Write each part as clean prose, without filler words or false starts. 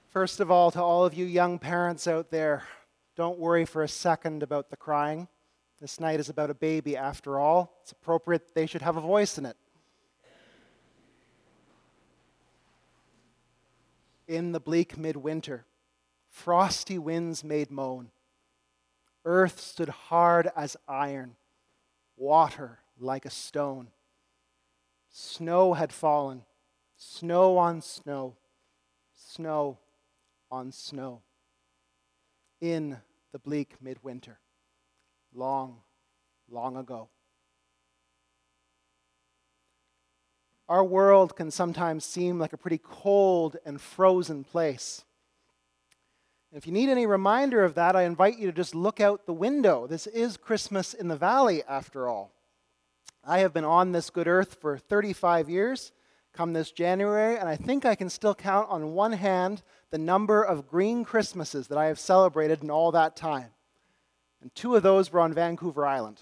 First of all, to all of you young parents out there, don't worry for a second about the crying. This night is about a baby after all. It's appropriate they should have a voice in it. In the bleak midwinter, frosty winds made moan. Earth stood hard as iron, water like a stone. Snow had fallen, snow on snow, snow on snow. In the bleak midwinter, long, long ago. Our world can sometimes seem like a pretty cold and frozen place. If you need any reminder of that, I invite you to just look out the window. This is Christmas in the Valley, after all. I have been on this good earth for 35 years, come this January, and I think I can still count on one hand the number of green Christmases that I have celebrated in all that time. And 2 of those were on Vancouver Island.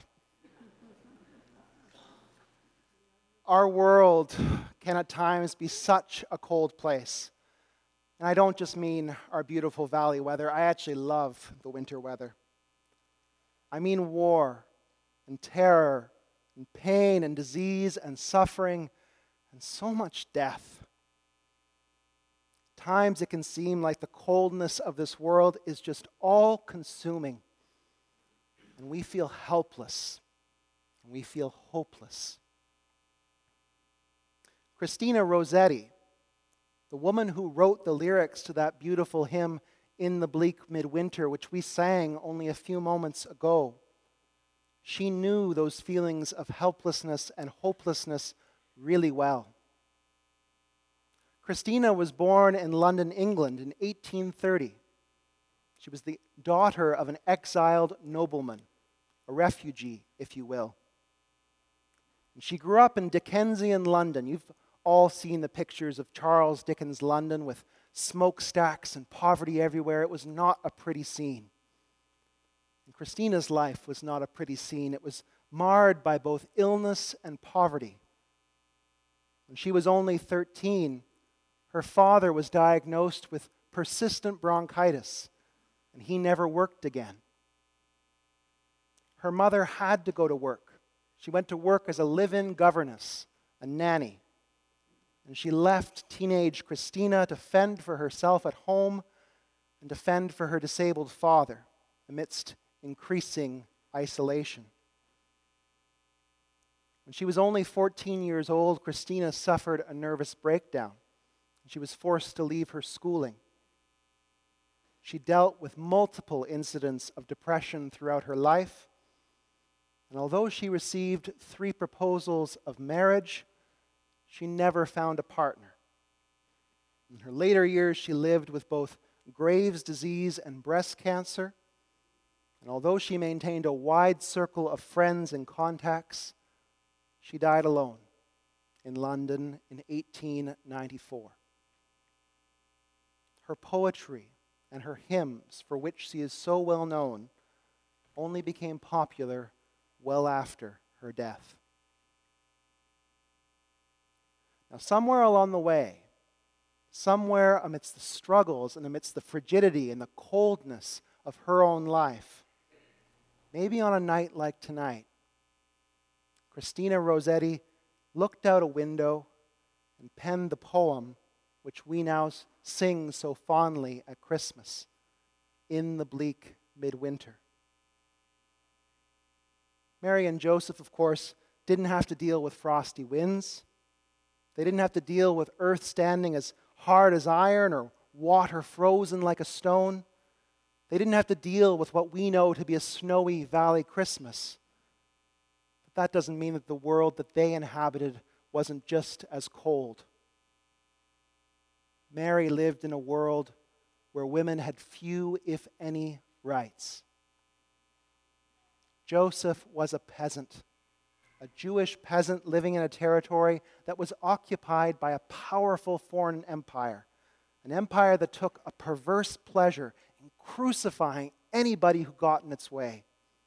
Our world can at times be such a cold place. And I don't just mean our beautiful valley weather. I actually love the winter weather. I mean war and terror and pain and disease and suffering and so much death. At times it can seem like the coldness of this world is just all-consuming. And we feel helpless. And we feel hopeless. Christina Rossetti, the woman who wrote the lyrics to that beautiful hymn, In the Bleak Midwinter, which we sang only a few moments ago, she knew those feelings of helplessness and hopelessness really well. Christina was born in London, England in 1830. She was the daughter of an exiled nobleman, a refugee, if you will. And she grew up in Dickensian London. You've all seen the pictures of Charles Dickens' London with smokestacks and poverty everywhere. It was not a pretty scene. And Christina's life was not a pretty scene. It was marred by both illness and poverty. When she was only 13, her father was diagnosed with persistent bronchitis, and he never worked again. Her mother had to go to work. She went to work as a live-in governess, a nanny. And she left teenage Christina to fend for herself at home and to fend for her disabled father amidst increasing isolation. When she was only 14 years old, Christina suffered a nervous breakdown. She was forced to leave her schooling. She dealt with multiple incidents of depression throughout her life. And although she received 3 proposals of marriage, she never found a partner. In her later years, she lived with both Graves' disease and breast cancer. And although she maintained a wide circle of friends and contacts, she died alone in London in 1894. Her poetry and her hymns, for which she is so well known, only became popular well after her death. Now, somewhere along the way, somewhere amidst the struggles and amidst the frigidity and the coldness of her own life, maybe on a night like tonight, Christina Rossetti looked out a window and penned the poem which we now sing so fondly at Christmas, In the Bleak Midwinter. Mary and Joseph, of course, didn't have to deal with frosty winds. They didn't have to deal with earth standing as hard as iron or water frozen like a stone. They didn't have to deal with what we know to be a snowy valley Christmas. But that doesn't mean that the world that they inhabited wasn't just as cold. Mary lived in a world where women had few, if any, rights. Joseph was a peasant. A Jewish peasant living in a territory that was occupied by a powerful foreign empire, an empire that took a perverse pleasure in crucifying anybody who got in its way.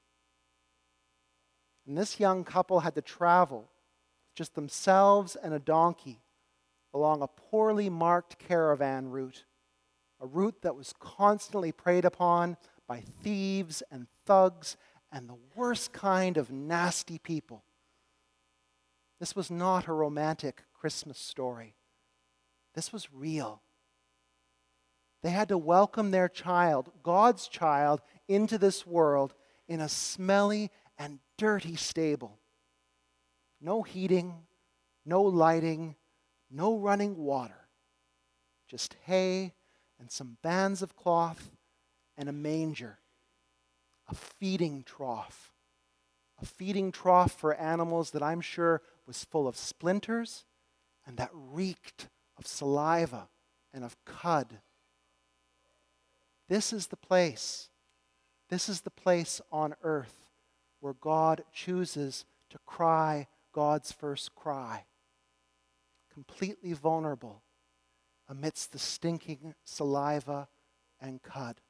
And this young couple had to travel, just themselves and a donkey, along a poorly marked caravan route a route that was constantly preyed upon by thieves and thugs and the worst kind of nasty people. This was not a romantic Christmas story. This was real. They had to welcome their child, God's child, into this world in a smelly and dirty stable. No heating, no lighting, no running water. Just hay and some bands of cloth and a manger. A feeding trough. A feeding trough for animals that I'm sure was full of splinters and that reeked of saliva and of cud. This is the place. This is the place on earth where God chooses to cry God's first cry. Completely vulnerable amidst the stinking saliva and cud.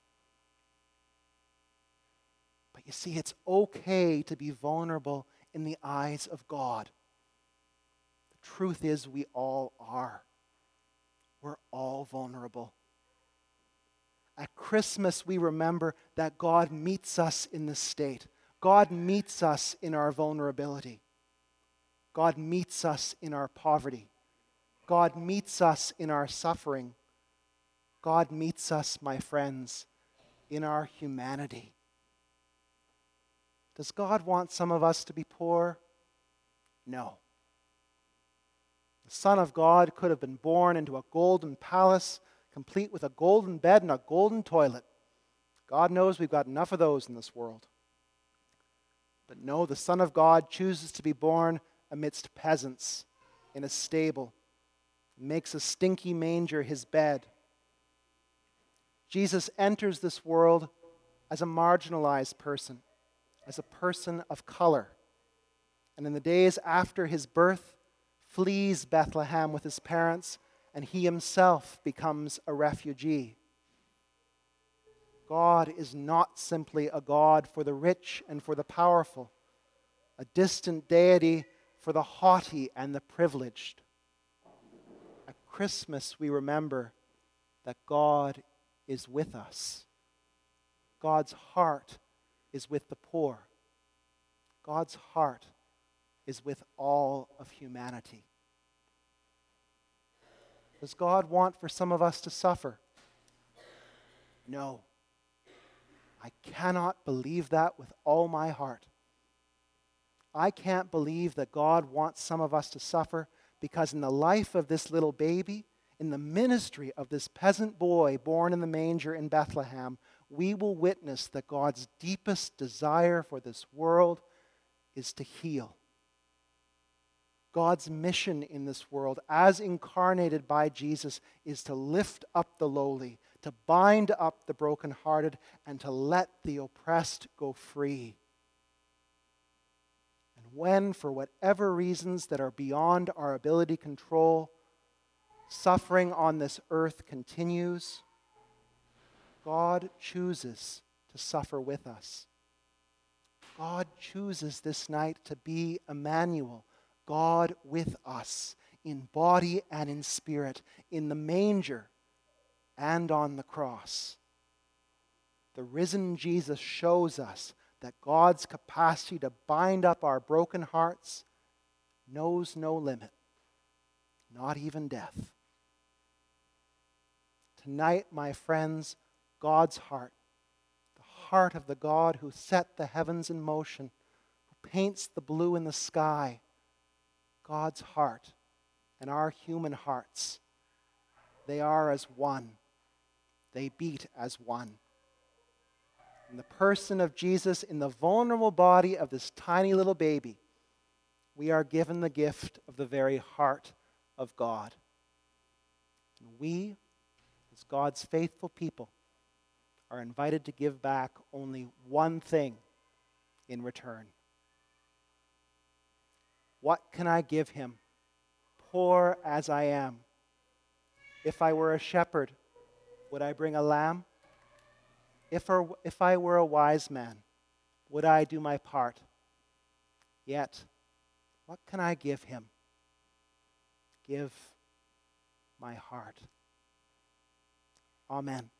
But you see, it's okay to be vulnerable in the eyes of God. The truth is, we all are. We're all vulnerable. At Christmas, we remember that God meets us in this state. God meets us in our vulnerability. God meets us in our poverty. God meets us in our suffering. God meets us, my friends, in our humanity. Does God want some of us to be poor? No. The Son of God could have been born into a golden palace, complete with a golden bed and a golden toilet. God knows we've got enough of those in this world. But no, the Son of God chooses to be born amidst peasants in a stable, makes a stinky manger his bed. Jesus enters this world as a marginalized person, as a person of color. And in the days after his birth, flees Bethlehem with his parents, and he himself becomes a refugee. God is not simply a God for the rich and for the powerful, a distant deity for the haughty and the privileged. At Christmas, we remember that God is with us. God's heart is with the poor. God's heart is with all of humanity. Does God want for some of us to suffer? No. I cannot believe that with all my heart. I can't believe that God wants some of us to suffer because in the life of this little baby, in the ministry of this peasant boy born in the manger in Bethlehem, we will witness that God's deepest desire for this world is to heal. God's mission in this world, as incarnated by Jesus, is to lift up the lowly, to bind up the brokenhearted, and to let the oppressed go free. And when, for whatever reasons that are beyond our ability to control, suffering on this earth continues, God chooses to suffer with us. God chooses this night to be Emmanuel, God with us, in body and in spirit, in the manger and on the cross. The risen Jesus shows us that God's capacity to bind up our broken hearts knows no limit, not even death. Tonight, my friends, God's heart, the heart of the God who set the heavens in motion, who paints the blue in the sky, God's heart and our human hearts, they are as one. They beat as one. In the person of Jesus, in the vulnerable body of this tiny little baby, we are given the gift of the very heart of God. And we, as God's faithful people, are invited to give back only one thing in return. What can I give him, poor as I am? If I were a shepherd, would I bring a lamb? If I were a wise man, would I do my part? Yet, what can I give him? Give my heart. Amen.